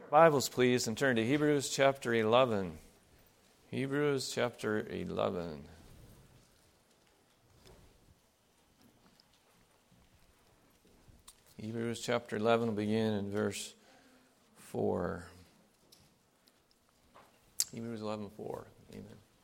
Bibles, please, and turn to Hebrews chapter 11. Hebrews chapter 11. Hebrews chapter 11 will begin in verse 4. Hebrews 11:4. Amen.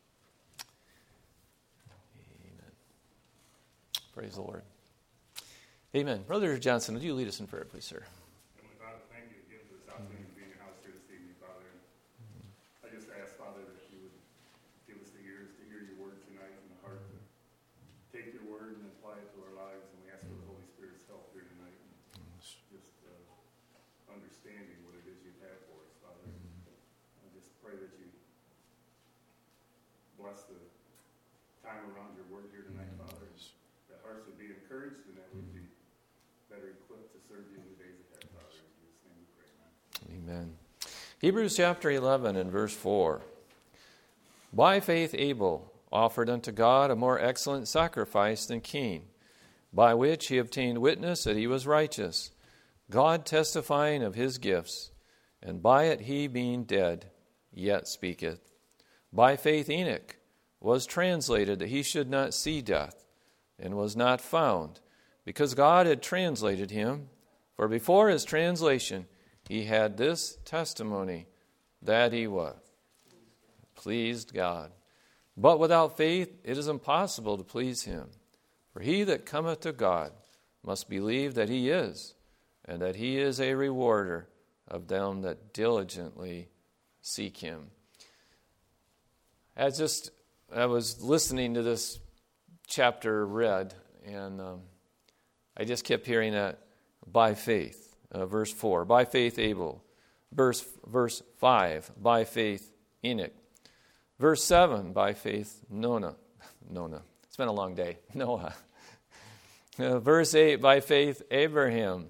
Amen. Praise the Lord. Amen. Brother Johnson, would you lead us in prayer, please, sir? Heavenly Father, thank you again for this opportunity to be in your house here this evening, Father. I just ask, Father, that you would give us the ears to hear your word tonight and the heart to take your word and apply it to our lives. And we ask for the Holy Spirit's help here tonight. And just understanding what it is you've had for us, Father. I just pray that you bless the time around your word here tonight, Father. That hearts would be encouraged and that we'd be better equipped to serve you in the days ahead, Father. In Jesus' name we pray, amen. Amen. Hebrews chapter 11 and verse 4. By faith Abel offered unto God a more excellent sacrifice than Cain, by which he obtained witness that he was righteous, God testifying of his gifts, and by it he being dead yet speaketh. By faith Enoch was translated that he should not see death, and was not found, because God had translated him. For before his translation he had this testimony, that he what? Pleased God. But without faith it is impossible to please him. For he that cometh to God must believe that he is, and that he is a rewarder of them that diligently seek him. I was listening to this chapter read, and I just kept hearing that by faith. Verse 4, by faith Abel. Verse 5, by faith Enoch. Verse 7, by faith Noah. It's been a long day. Noah. Verse 8, by faith Abraham.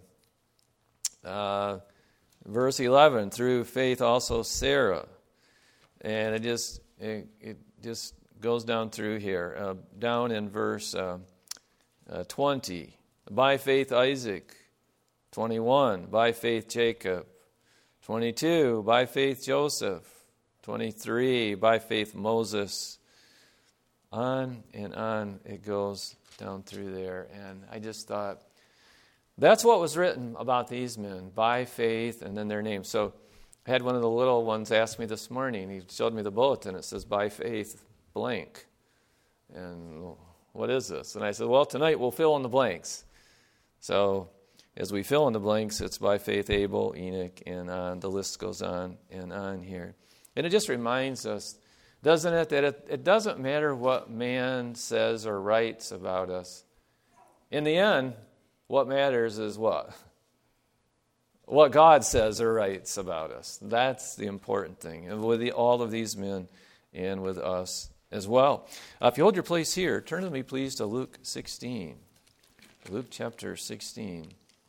Verse 11, through faith also Sarah. And it just goes down through here. Down in verse 20, by faith Isaac. 21, by faith Jacob. 22, by faith Joseph. 23, by faith Moses. On and on it goes down through there. And I just thought, that's what was written about these men, by faith, and then their names. So I had one of the little ones ask me this morning. He showed me the bulletin. It says, by faith, blank. And what is this? And I said, well, tonight we'll fill in the blanks. So as we fill in the blanks, it's by faith Abel, Enoch, and on. The list goes on and on here. And it just reminds us, doesn't it, that it doesn't matter what man says or writes about us. In the end, what matters is what? What God says or writes about us. That's the important thing. And with all of these men and with us as well. If you hold your place here, turn with me, please, to Luke 16. Luke chapter 16.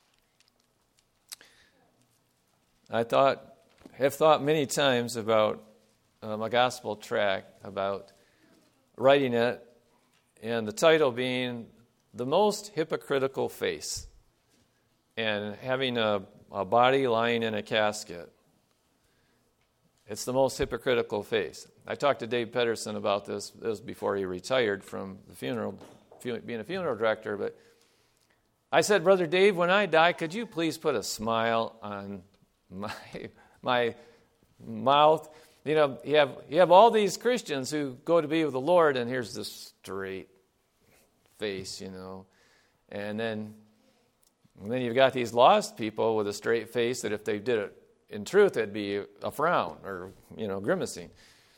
I have thought many times about a gospel tract, about writing it, and the title being The Most Hypocritical Face, and having a body lying in a casket. It's the most hypocritical face. I talked to Dave Pedersen about this. It was before he retired from the funeral, being a funeral director. But I said, Brother Dave, when I die, could you please put a smile on my mouth? You know, you have all these Christians who go to be with the Lord, and here's this straight face, you know. And then you've got these lost people with a straight face that if they did it in truth, it'd be a frown or, grimacing.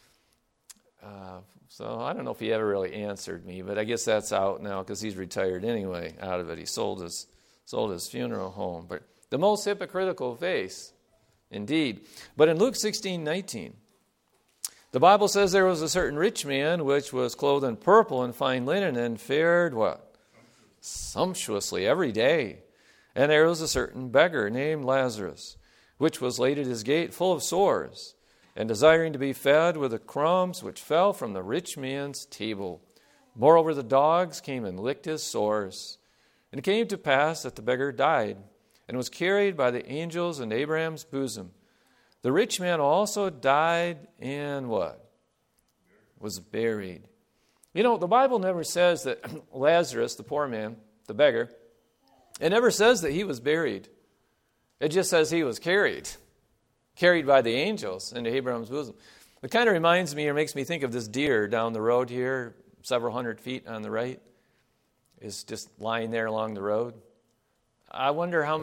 So I don't know if he ever really answered me, but I guess that's out now because he's retired anyway out of it. He sold his funeral home. But the most hypocritical face, indeed. But in Luke 16:19, the Bible says there was a certain rich man which was clothed in purple and fine linen and fared what? Sumptuously every day. And there was a certain beggar named Lazarus, which was laid at his gate full of sores, and desiring to be fed with the crumbs which fell from the rich man's table. Moreover, the dogs came and licked his sores. And it came to pass that the beggar died, and was carried by the angels in Abraham's bosom. The rich man also died and what? Was buried. You know, the Bible never says that Lazarus, the poor man, the beggar, it never says that he was buried. It just says he was carried by the angels into Abraham's bosom. It kind of reminds me or makes me think of this deer down the road here, several hundred feet on the right, is just lying there along the road. I wonder how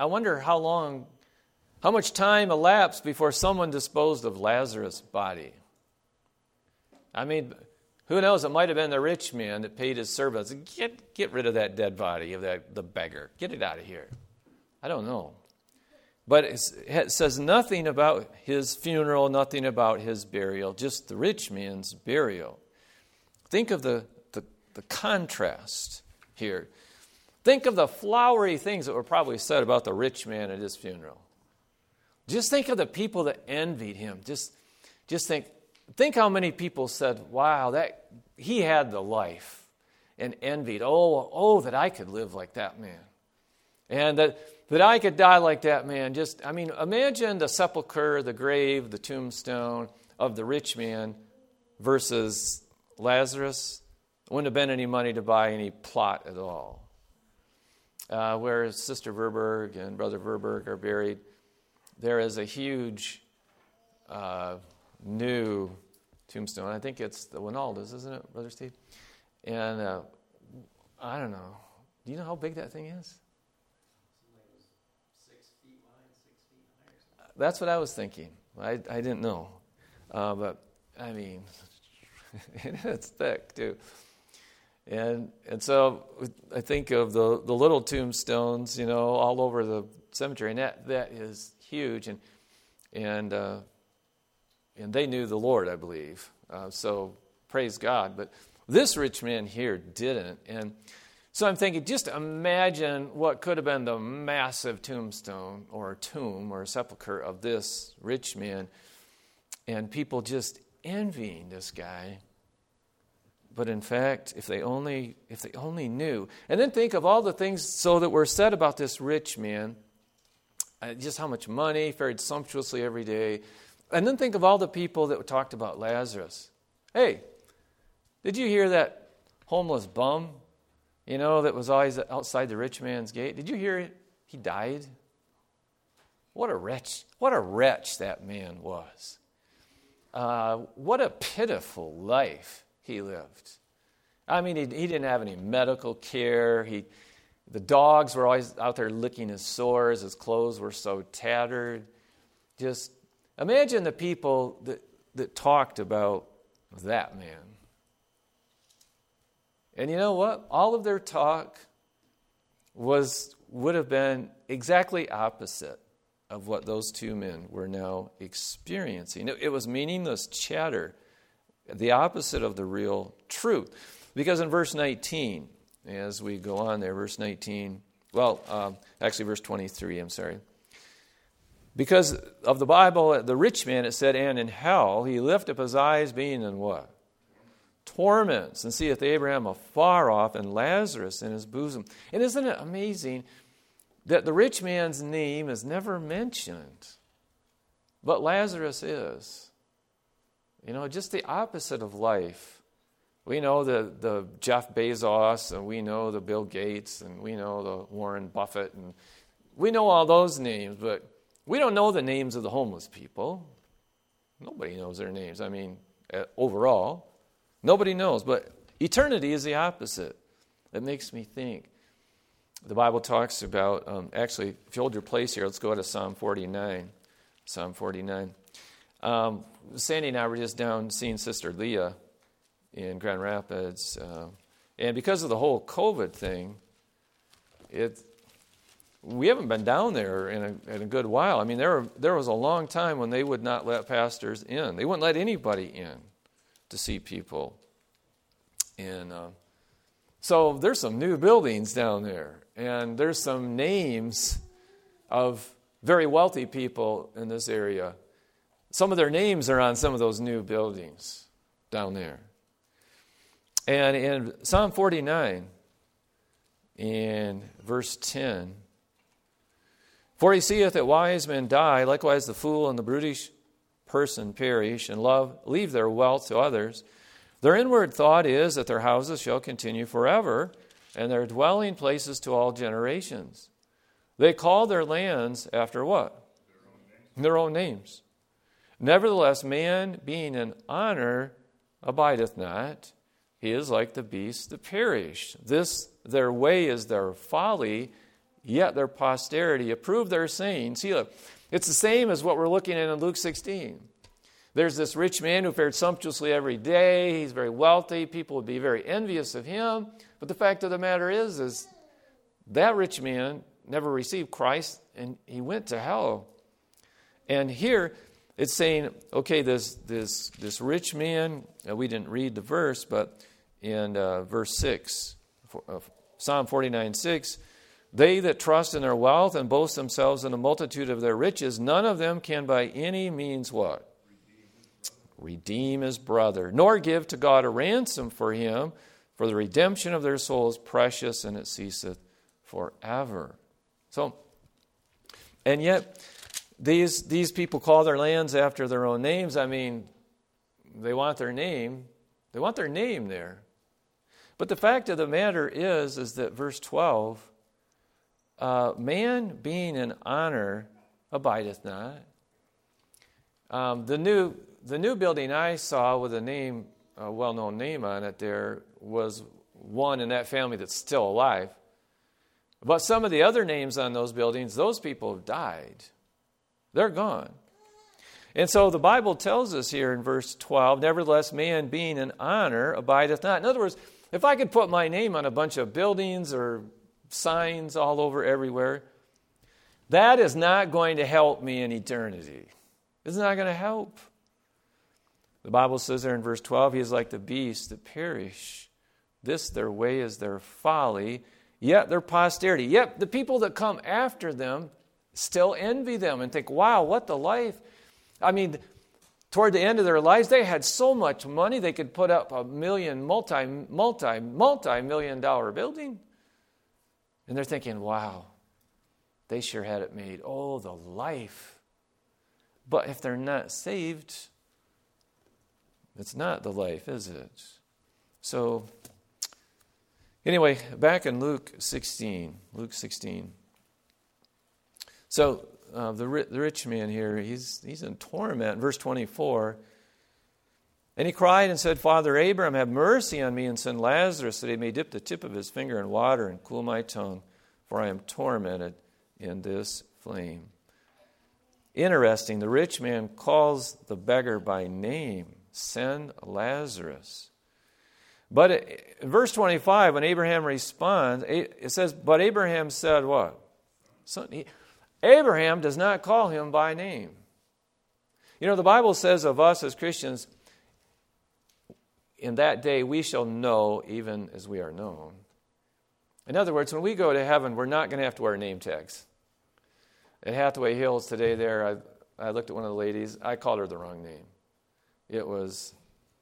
much time elapsed before someone disposed of Lazarus' body. I mean, who knows? It might have been the rich man that paid his servants. Get rid of that dead body of the beggar. Get it out of here. I don't know. But it says nothing about his funeral, nothing about his burial, just the rich man's burial. Think of the contrast here. Think of the flowery things that were probably said about the rich man at his funeral. Just think of the people that envied him. Just think how many people said, wow, that he had the life, and envied, oh, that I could live like that man. And that I could die like that man. Imagine the sepulcher, the grave, the tombstone of the rich man versus Lazarus. Wouldn't have been any money to buy any plot at all. Where Sister Verberg and Brother Verberg are buried, there is a huge new tombstone. I think it's the Winaldas, isn't it, Brother Steve? And I don't know. Do you know how big that thing is? 6 feet wide, 6 feet high. That's what I was thinking. I didn't know. But, I mean, it's thick, too. And so I think of the little tombstones, all over the cemetery, and that is huge. And they knew the Lord, I believe. So praise God. But this rich man here didn't. And so I'm thinking, just imagine what could have been the massive tombstone or tomb or sepulcher of this rich man, and people just envying this guy. But in fact, if they only knew. And then think of all the things that were said about this rich man, just how much money, fared sumptuously every day. And then think of all the people that talked about Lazarus. Hey, did you hear that homeless bum, that was always outside the rich man's gate? Did you hear he died? What a wretch that man was. What a pitiful life he lived. I mean, he didn't have any medical care. The dogs were always out there licking his sores. His clothes were so tattered. Just imagine the people that talked about that man. And you know what? All of their talk would have been exactly opposite of what those two men were now experiencing. It was meaningless chatter, the opposite of the real truth. Because in verse 19, as we go on there, verse 19, verse 23, I'm sorry. Because of the Bible, the rich man, it said, and in hell he lifted up his eyes, being in what? Torments, and seeth Abraham afar off, and Lazarus in his bosom. And isn't it amazing that the rich man's name is never mentioned, but Lazarus is? Just the opposite of life. We know the Jeff Bezos, and we know the Bill Gates, and we know the Warren Buffett, and we know all those names, but we don't know the names of the homeless people. Nobody knows their names. I mean, overall, nobody knows. But eternity is the opposite. It makes me think. The Bible talks about, actually, if you hold your place here, let's go to Psalm 49. Psalm 49. Sandy and I were just down seeing Sister Leah in Grand Rapids. And because of the whole COVID thing, we haven't been down there in a good while. I mean, there was a long time when they would not let pastors in. They wouldn't let anybody in to see people. And so there's some new buildings down there. And there's some names of very wealthy people in this area. Some of their names are on some of those new buildings down there. And in Psalm 49, in verse 10, For he seeth that wise men die, likewise the fool and the brutish person perish, and leave their wealth to others. Their inward thought is that their houses shall continue forever, and their dwelling places to all generations. They call their lands after what? Their own names. Nevertheless, man being in honor abideth not. He is like the beasts that perish. This their way is their folly, yet their posterity approve their saying. See, look, it's the same as what we're looking at in Luke 16. There's this rich man who fared sumptuously every day. He's very wealthy. People would be very envious of him. But the fact of the matter is that rich man never received Christ, and he went to hell. And here it's saying, okay, this rich man, we didn't read the verse, but in verse 6, Psalm 49:6, they that trust in their wealth and boast themselves in the multitude of their riches, none of them can by any means what? Redeem his brother, nor give to God a ransom for him, for the redemption of their soul is precious, and it ceaseth forever. So, and yet, these people call their lands after their own names. I mean, they want their name. They want their name there. But the fact of the matter is that verse 12, man being in honor abideth not. The new building I saw with a name, a well-known name on it there, was one in that family that's still alive. But some of the other names on those buildings, those people have died. They're gone. And so the Bible tells us here in verse 12, nevertheless, man being in honor abideth not. In other words, if I could put my name on a bunch of buildings or signs all over everywhere, that is not going to help me in eternity. It's not going to help. The Bible says there in verse 12, he is like the beasts that perish. This their way is their folly, yet their posterity. Yet the people that come after them still envy them and think, wow, what the life. I mean, toward the end of their lives, they had so much money they could put up a multi-million dollar building. And they're thinking, wow, they sure had it made. Oh, the life. But if they're not saved, it's not the life, is it? So, anyway, back in Luke 16. So, the rich man here, he's in torment. Verse 24. And he cried and said, Father Abraham, have mercy on me and send Lazarus that he may dip the tip of his finger in water and cool my tongue, for I am tormented in this flame. Interesting, the rich man calls the beggar by name, send Lazarus. But in verse 25, when Abraham responds, it says, but Abraham said what? Abraham does not call him by name. You know, the Bible says of us as Christians, in that day we shall know even as we are known. In other words, when we go to heaven, we're not going to have to wear name tags. At Hathaway Hills today there, I looked at one of the ladies. I called her the wrong name. It was,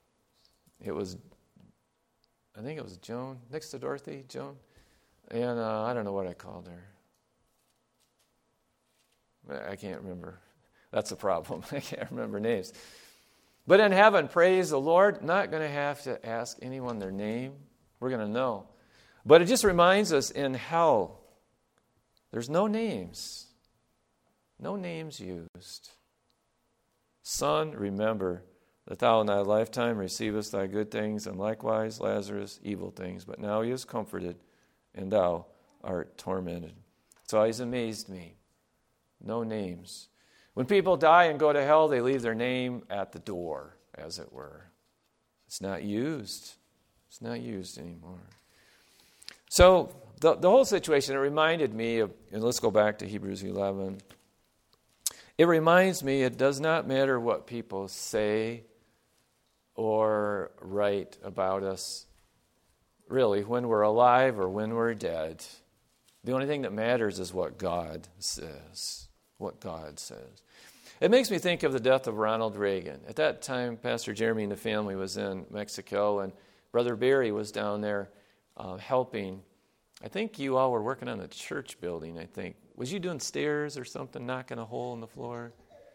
I think it was Joan, next to Dorothy, Joan. And I don't know what I called her. I can't remember. That's a problem. I can't remember names. But in heaven, praise the Lord, not going to have to ask anyone their name. We're going to know. But it just reminds us, in hell, there's no names. No names used. Son, remember that thou in thy lifetime receivest thy good things, and likewise Lazarus evil things. But now he is comforted, and thou art tormented. It's always amazed me. No names. When people die and go to hell, they leave their name at the door, as it were. It's not used. It's not used anymore. So the whole situation, it reminded me of, and let's go back to Hebrews 11. It reminds me it does not matter what people say or write about us, really, when we're alive or when we're dead. The only thing that matters is what God says. What God says. It makes me think of the death of Ronald Reagan. At that time, Pastor Jeremy and the family was in Mexico, and Brother Barry was down there helping. I think you all were working on a church building, I think, was you doing stairs or something, knocking a hole in the floor?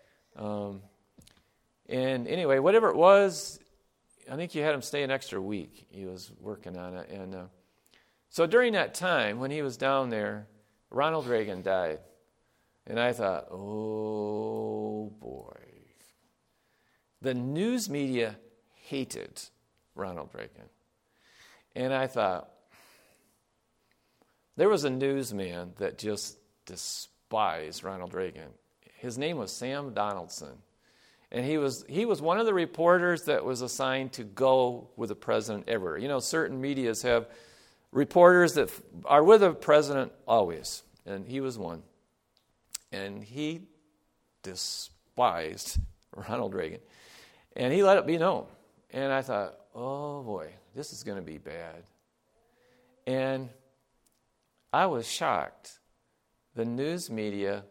And anyway, whatever it was, I think you had him stay an extra week. He was working on it. And so during that time, when he was down there, Ronald Reagan died. And I thought, oh, boy. The news media hated Ronald Reagan. And I thought, there was a newsman that just despised Ronald Reagan. His name was Sam Donaldson. And he was one of the reporters that was assigned to go with the president everywhere. You know, certain medias have reporters that are with the president always. And he was one. And he despised Ronald Reagan. And he let it be known. And I thought, oh boy, this is going to be bad. And I was shocked. The news media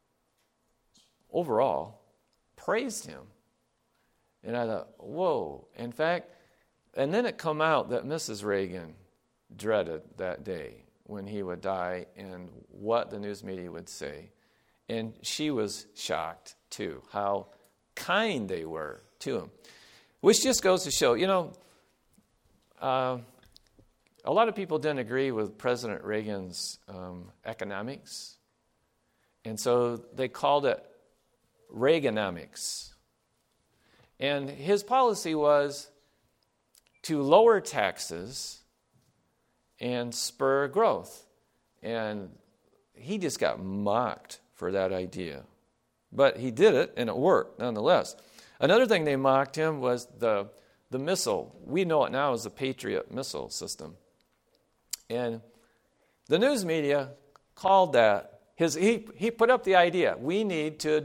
overall praised him. And I thought, whoa. In fact, and then it come out that Mrs. Reagan dreaded that day when he would die and what the news media would say. And she was shocked, too, how kind they were to him. Which just goes to show, you know, a lot of people didn't agree with President Reagan's economics. And so they called it Reaganomics. And his policy was to lower taxes and spur growth. And he just got mocked for that idea. But he did it, and it worked nonetheless. Another thing they mocked him was the missile. We know it now as the Patriot missile system. And the news media called that, he put up the idea, we need to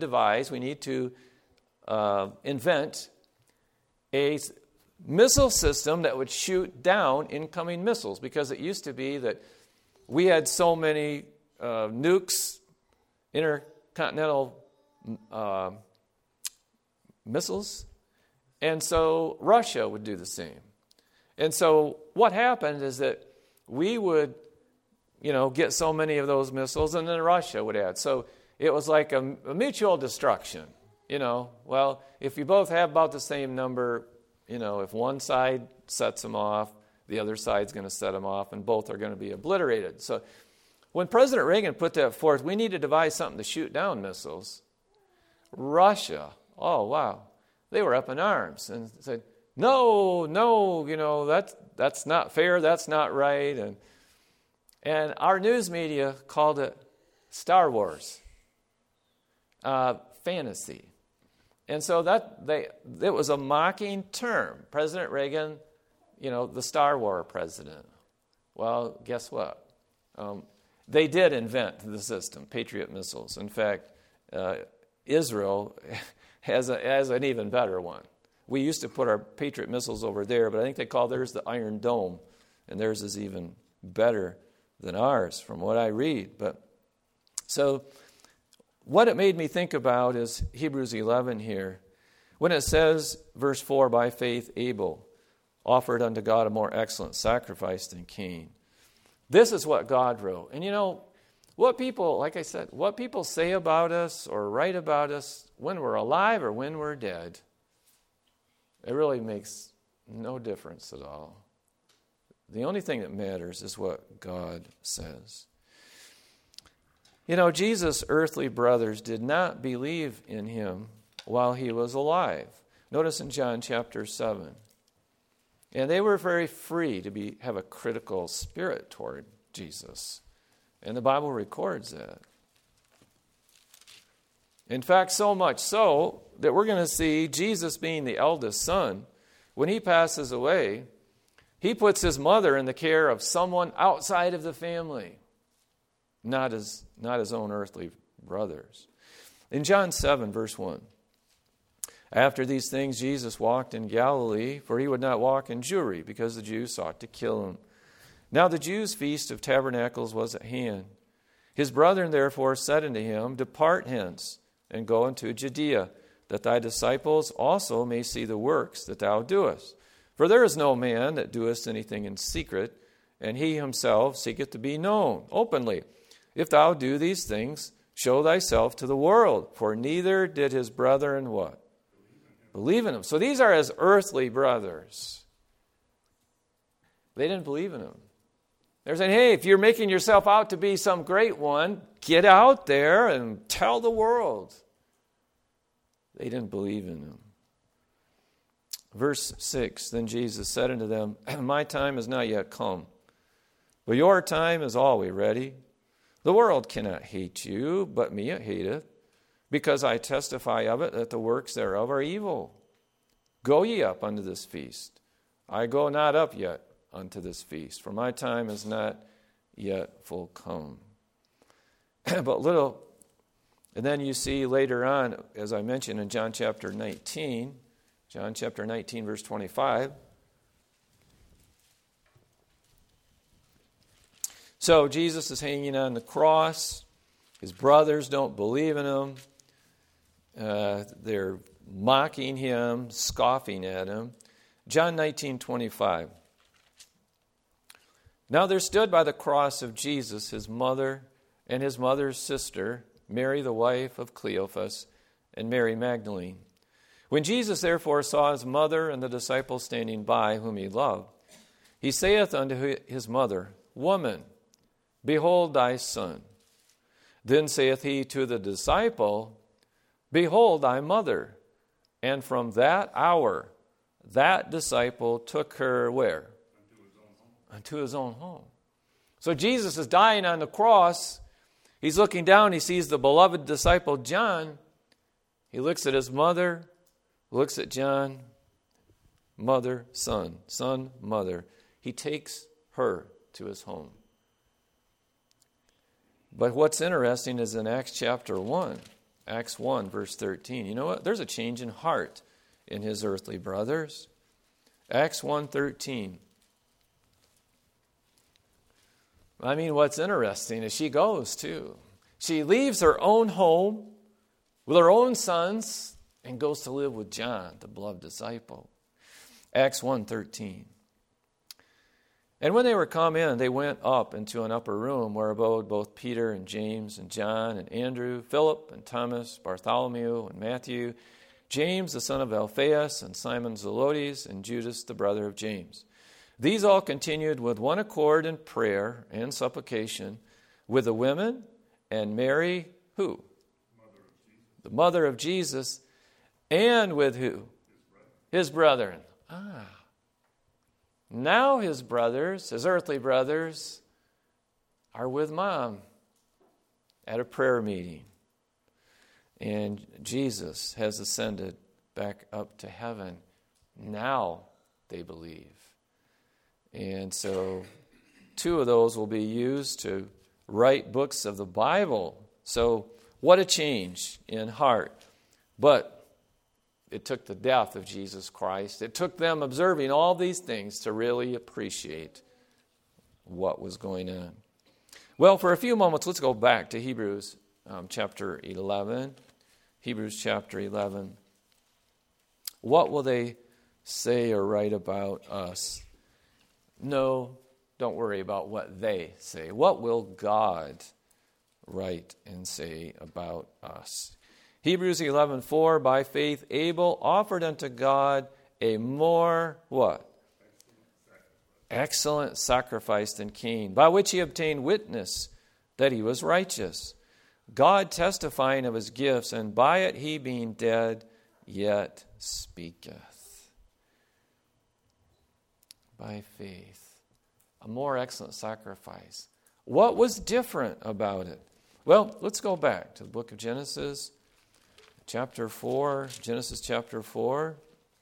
invent a missile system that would shoot down incoming missiles, because it used to be that we had so many nukes, intercontinental missiles, and so Russia would do the same. And so what happened is that we would, get so many of those missiles, and then Russia would add. So it was like a mutual destruction. Well, if you both have about the same number, if one side sets them off, the other side's going to set them off, and both are going to be obliterated. So when President Reagan put that forth, we need to devise something to shoot down missiles. Russia, oh, wow, they were up in arms and said, no, that's not fair, that's not right. And our news media called it Star Wars, fantasy. And so it was a mocking term. President Reagan, the Star Wars president. Well, guess what? They did invent the system, Patriot missiles. In fact, Israel has an even better one. We used to put our Patriot missiles over there, but I think they call theirs the Iron Dome, and theirs is even better than ours from what I read. But so what it made me think about is Hebrews 11 here. When it says, verse 4, by faith Abel offered unto God a more excellent sacrifice than Cain. This is what God wrote. And what people, like I said, what people say about us or write about us when we're alive or when we're dead, it really makes no difference at all. The only thing that matters is what God says. Jesus' earthly brothers did not believe in him while he was alive. Notice in John chapter 7. And they were very free to have a critical spirit toward Jesus. And the Bible records that. In fact, so much so that we're going to see Jesus being the eldest son. When he passes away, he puts his mother in the care of someone outside of the family, not his own earthly brothers. In John 7, verse 1, after these things Jesus walked in Galilee, for he would not walk in Jewry, because the Jews sought to kill him. Now the Jews' feast of tabernacles was at hand. His brethren therefore said unto him, depart hence, and go into Judea, that thy disciples also may see the works that thou doest. For there is no man that doeth anything in secret, and he himself seeketh to be known openly. if thou do these things, show thyself to the world. For neither did his brethren what? Believe in him. So these are his earthly brothers. They didn't believe in him. They're saying, hey, if you're making yourself out to be some great one, get out there and tell the world. They didn't believe in him. Verse 6, then Jesus said unto them, my time is not yet come, but your time is always ready. The world cannot hate you, but me it hateth, because I testify of it that the works thereof are evil. Go ye up unto this feast. I go not up yet unto this feast, for my time is not yet full come. But little, and then you see later on, as I mentioned in John chapter 19, verse 25. So Jesus is hanging on the cross. His brothers don't believe in him. They're mocking him, scoffing at him. John 19:25. Now there stood by the cross of Jesus his mother and his mother's sister, Mary the wife of Cleophas, and Mary Magdalene. When Jesus therefore saw his mother and the disciples standing by, whom he loved, he saith unto his mother, Woman, behold thy son. Then saith he to the disciple, Behold thy mother. And from that hour, that disciple took her where? Unto his own home. So Jesus is dying on the cross. He's looking down. He sees the beloved disciple John. He looks at his mother, looks at John, mother, son, mother. He takes her to his home. But what's interesting is in Acts chapter 1, Acts 1, verse 13. You know what? There's a change in heart in his earthly brothers. Acts 1:13. I mean, what's interesting is she goes too. She leaves her own home with her own sons and goes to live with John, the beloved disciple. Acts 1:13. And when they were come in, they went up into an upper room where abode both Peter and James and John and Andrew, Philip and Thomas, Bartholomew and Matthew, James the son of Alphaeus and Simon Zelotes and Judas the brother of James. These all continued with one accord in prayer and supplication with the women and Mary, who? The mother of Jesus, and with who? His brethren. Now his brothers, his earthly brothers, are with mom at a prayer meeting. And Jesus has ascended back up to heaven. Now they believe. And so 2 of those will be used to write books of the Bible. So what a change in heart. But it took the death of Jesus Christ. It took them observing all these things to really appreciate what was going on. Well, for a few moments, let's go back to Hebrews chapter 11. Hebrews chapter 11. What will they say or write about us? No, don't worry about what they say. What will God write and say about us? Hebrews 11:4, by faith Abel offered unto God a more, what? Excellent sacrifice than Cain, by which he obtained witness that he was righteous, God testifying of his gifts, and by it he being dead yet speaketh. By faith, a more excellent sacrifice. What was different about it? Well, let's go back to the book of Genesis. Chapter 4, Genesis chapter 4.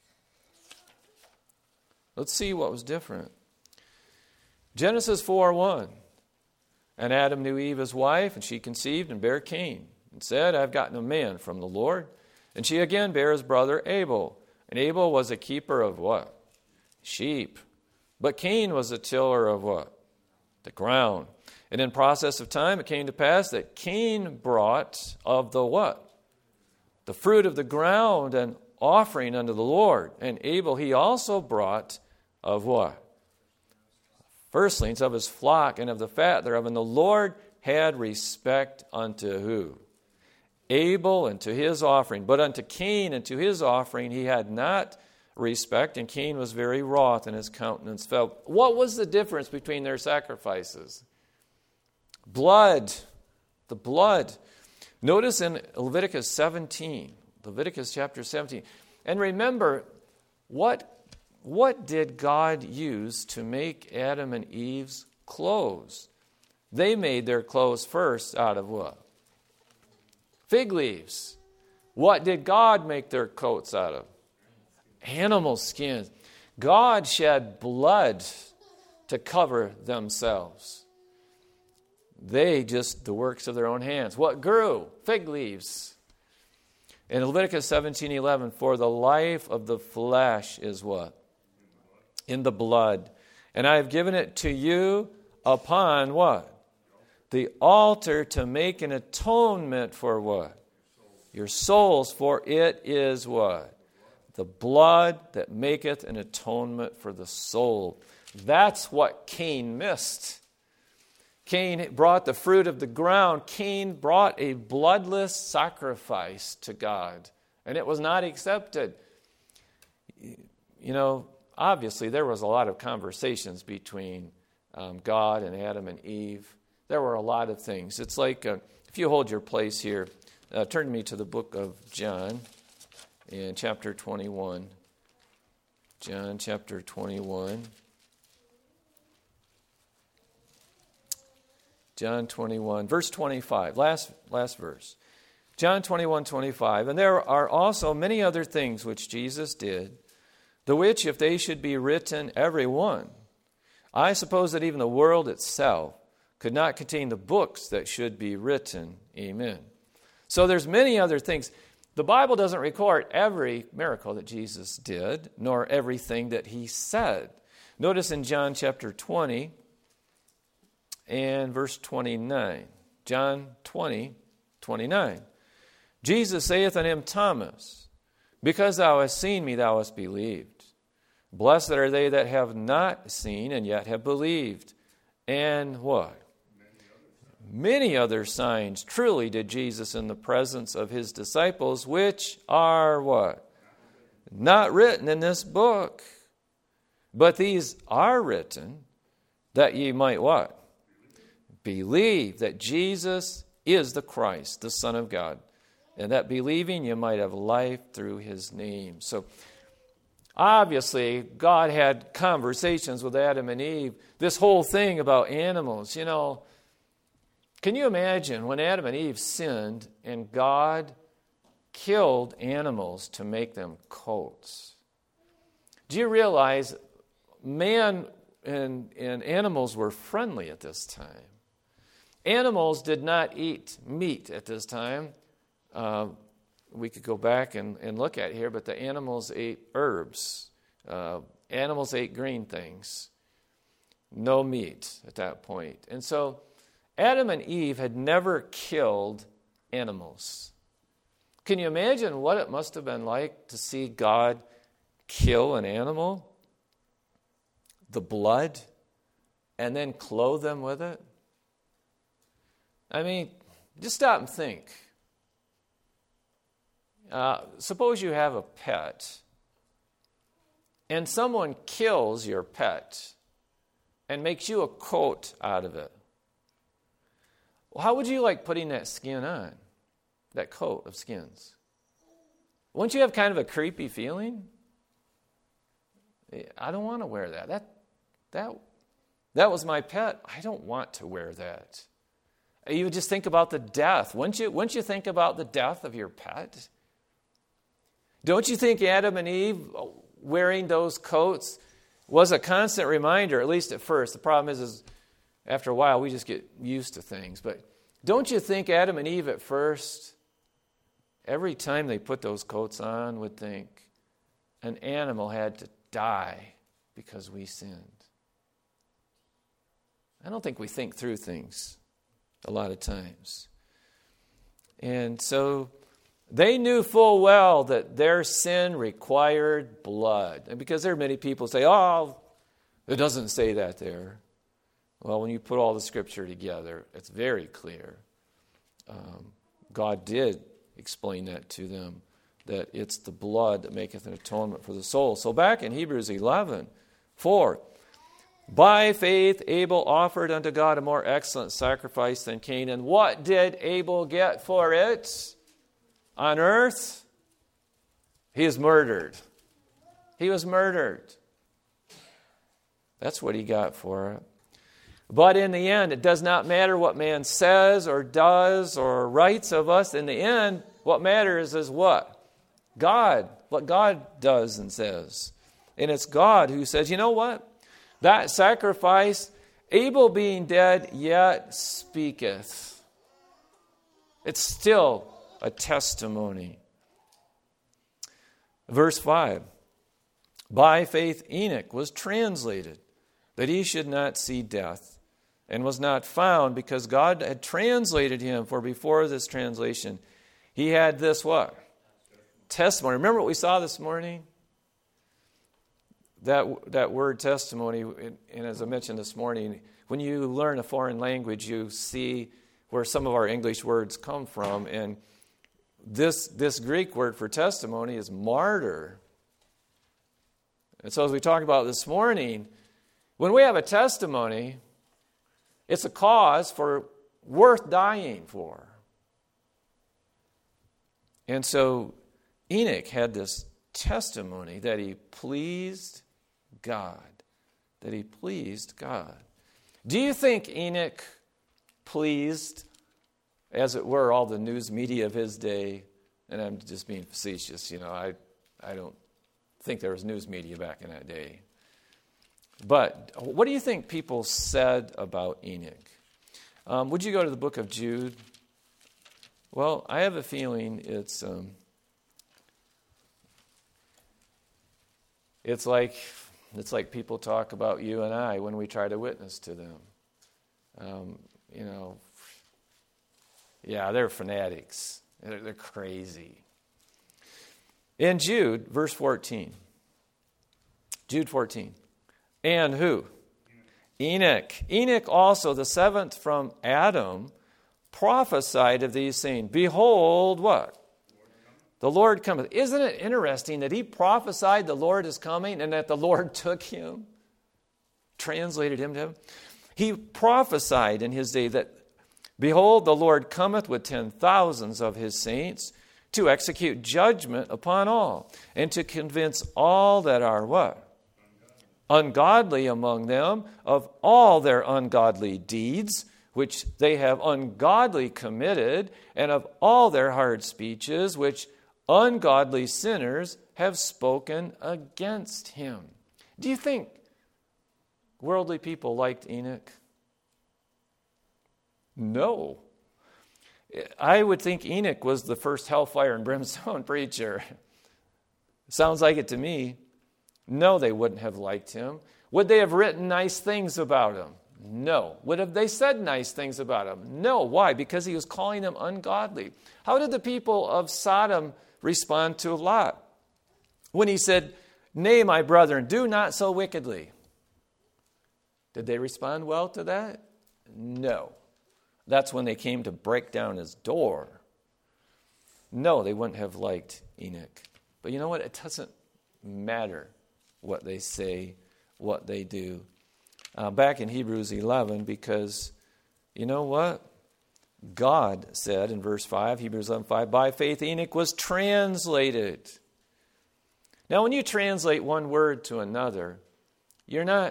Let's see what was different. Genesis 4:1. And Adam knew Eve his wife, and she conceived and bare Cain, and said, I have gotten a man from the Lord. And she again bare his brother Abel. And Abel was a keeper of what? Sheep. But Cain was a tiller of what? The ground. And in process of time it came to pass that Cain brought of the what? The fruit of the ground, an offering unto the Lord. And Abel he also brought of what? Firstlings of his flock and of the fat thereof. And the Lord had respect unto who? Abel and to his offering. But unto Cain and to his offering he had not respect, and Cain was very wroth, and his countenance fell. What was the difference between their sacrifices? Blood. The blood. Notice in Leviticus 17, Leviticus chapter 17. And remember, what did God use to make Adam and Eve's clothes? They made their clothes first out of what? Fig leaves. What did God make their coats out of? Animal skins. God shed blood to cover themselves. They just the works of their own hands. What grew? Fig leaves. In Leviticus 17:11, for the life of the flesh is what? In the blood. And I have given it to you upon what? The altar to make an atonement for what? Your souls, for it is what? The blood that maketh an atonement for the soul. That's what Cain missed. Cain brought the fruit of the ground. Cain brought a bloodless sacrifice to God, and it was not accepted. You know, obviously there was a lot of conversations between God and Adam and Eve. There were a lot of things. It's like, if you hold your place here, turn me to the book of John in chapter 21. John chapter 21. John 21, verse 25, last verse. John 21:25. And there are also many other things which Jesus did, the which, if they should be written, every one, I suppose that even the world itself could not contain the books that should be written. Amen. So there's many other things. The Bible doesn't record every miracle that Jesus did, nor everything that he said. Notice in John chapter 20 and verse 29. John 20:29. Jesus saith unto him, Thomas, because thou hast seen me, thou hast believed. Blessed are they that have not seen and yet have believed. And what? Many other signs truly did Jesus in the presence of his disciples, which are what? Not written in this book. But these are written that ye might what? Believe that Jesus is the Christ, the Son of God. And that believing you might have life through his name. So obviously, God had conversations with Adam and Eve. This whole thing about animals, you know, can you imagine when Adam and Eve sinned and God killed animals to make them coats? Do you realize man and animals were friendly at this time? Animals did not eat meat at this time. We could go back and look at here, but the animals ate herbs. Animals ate green things. No meat at that point. And so Adam and Eve had never killed animals. Can you imagine what it must have been like to see God kill an animal, the blood, and then clothe them with it? I mean, just stop and think. Suppose you have a pet, and someone kills your pet and makes you a coat out of it. Well, how would you like putting that skin on, that coat of skins? Wouldn't you have kind of a creepy feeling? I don't want to wear that. That was my pet. I don't want to wear that. You would just think about the death. Wouldn't you think about the death of your pet? Don't you think Adam and Eve wearing those coats was a constant reminder, at least at first? The problem is after a while we just get used to things. But don't you think Adam and Eve at first, every time they put those coats on, would think an animal had to die because we sinned? I don't think we think through things a lot of times. And so they knew full well that their sin required blood. And because there are many people who say, oh, it doesn't say that there. Well, when you put all the Scripture together, it's very clear. God did explain that to them, that it's the blood that maketh an atonement for the soul. So back in Hebrews 11:4, by faith Abel offered unto God a more excellent sacrifice than Cain. And what did Abel get for it on earth? He is murdered. He was murdered. That's what he got for it. But in the end, it does not matter what man says or does or writes of us. In the end, what matters is what? God. What God does and says. And it's God who says, you know what? That sacrifice, Abel being dead, yet speaketh. It's still a testimony. Verse 5. By faith Enoch was translated, that he should not see death, and was not found, because God had translated him. For before this translation, he had this what? Testimony. Remember what we saw this morning? That word testimony, and as I mentioned this morning, when you learn a foreign language, you see where some of our English words come from. And this Greek word for testimony is martyr. And so as we talked about this morning, when we have a testimony, it's a cause worth dying for. And so Enoch had this testimony that he pleased God. That he pleased God. Do you think Enoch pleased, as it were, all the news media of his day? And I'm just being facetious, I don't think there was news media back in that day. But what do you think people said about Enoch? Would you go to the book of Jude? Well, I have a feeling it's like people talk about you and I when we try to witness to them. They're fanatics. They're crazy. In Jude, verse 14. Jude 14. And who? Enoch. Enoch also, the seventh from Adam, prophesied of these, saying, behold, what? The Lord cometh. Isn't it interesting that he prophesied the Lord is coming and that the Lord took him, translated him to him? He prophesied in his day that, behold, the Lord cometh with 10,000s of his saints to execute judgment upon all, and to convince all that are what? Ungodly among them of all their ungodly deeds, which they have ungodly committed, and of all their hard speeches, which ungodly sinners have spoken against him. Do you think worldly people liked Enoch? No. I would think Enoch was the first hellfire and brimstone preacher. Sounds like it to me. No, they wouldn't have liked him. Would they have written nice things about him? No. Would have they said nice things about him? No. Why? Because he was calling them ungodly. How did the people of Sodom respond to Lot when he said, nay, my brethren, do not so wickedly? Did they respond well to that? No. That's when they came to break down his door. No, they wouldn't have liked Enoch. But you know what? It doesn't matter what they say, what they do. Back in Hebrews 11, because you know what? God said in verse 5, Hebrews 11:5, by faith Enoch was translated. Now, when you translate one word to another, you're not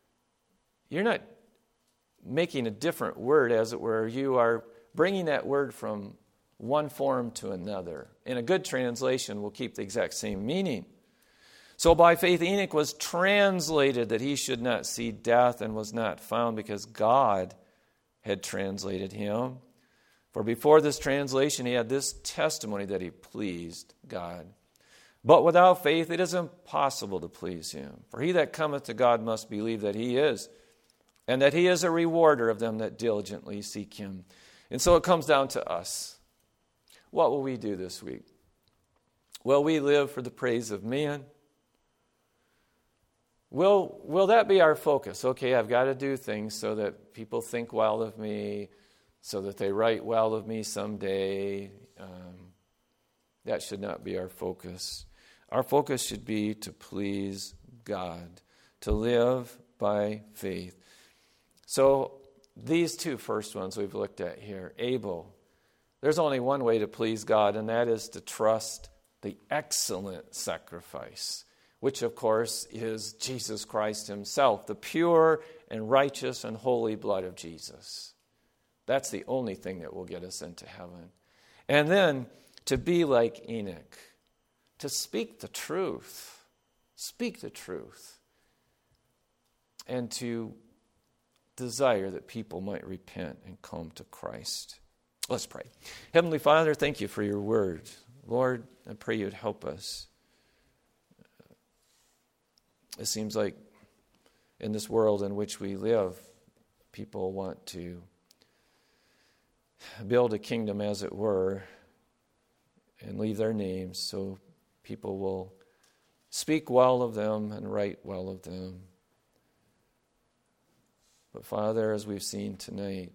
making a different word, as it were. You are bringing that word from one form to another. And a good translation will keep the exact same meaning. So by faith Enoch was translated, that he should not see death, and was not found, because God had translated him. For before this translation he had this testimony, that he pleased God. But without faith it is impossible to please him. For he that cometh to God must believe that he is, and that he is a rewarder of them that diligently seek him. And so it comes down to us. What will we do this week? Will we live for the praise of man? will that be our focus? Okay, I've got to do things so that people think well of me, so that they write well of me someday. That should not be our focus. Our focus should be to please God, to live by faith. So these two first ones we've looked at here, Abel. There's only one way to please God, and that is to trust the excellent sacrifice, which of course is Jesus Christ himself, the pure and righteous and holy blood of Jesus. That's the only thing that will get us into heaven. And then to be like Enoch, to speak the truth, and to desire that people might repent and come to Christ. Let's pray. Heavenly Father, thank you for your word. Lord, I pray you'd help us. It seems like in this world in which we live, people want to build a kingdom, as it were, and leave their names so people will speak well of them and write well of them. But Father, as we've seen tonight,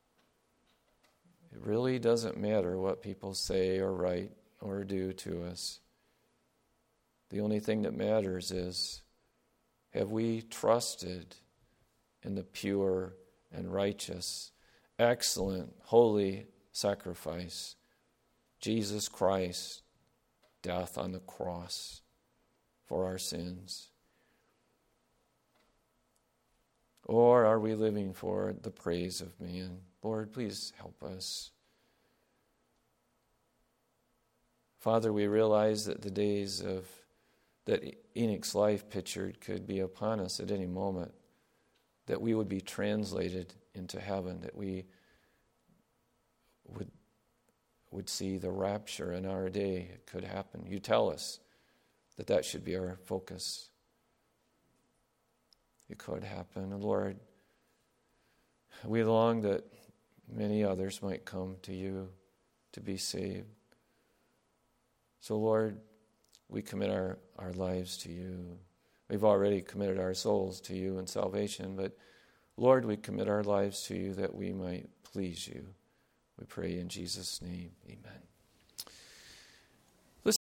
it really doesn't matter what people say or write or do to us. The only thing that matters is, have we trusted in the pure and righteous, excellent, holy sacrifice, Jesus Christ, death on the cross for our sins? Or are we living for the praise of man? Lord, please help us. Father, we realize that the days of that Enoch's life pictured could be upon us at any moment, that we would be translated into heaven, that we would see the rapture in our day. It could happen. You tell us that that should be our focus. It could happen. And Lord, we long that many others might come to you to be saved. So Lord, we commit our lives to you. We've already committed our souls to you in salvation, but Lord, we commit our lives to you that we might please you. We pray in Jesus' name. Amen.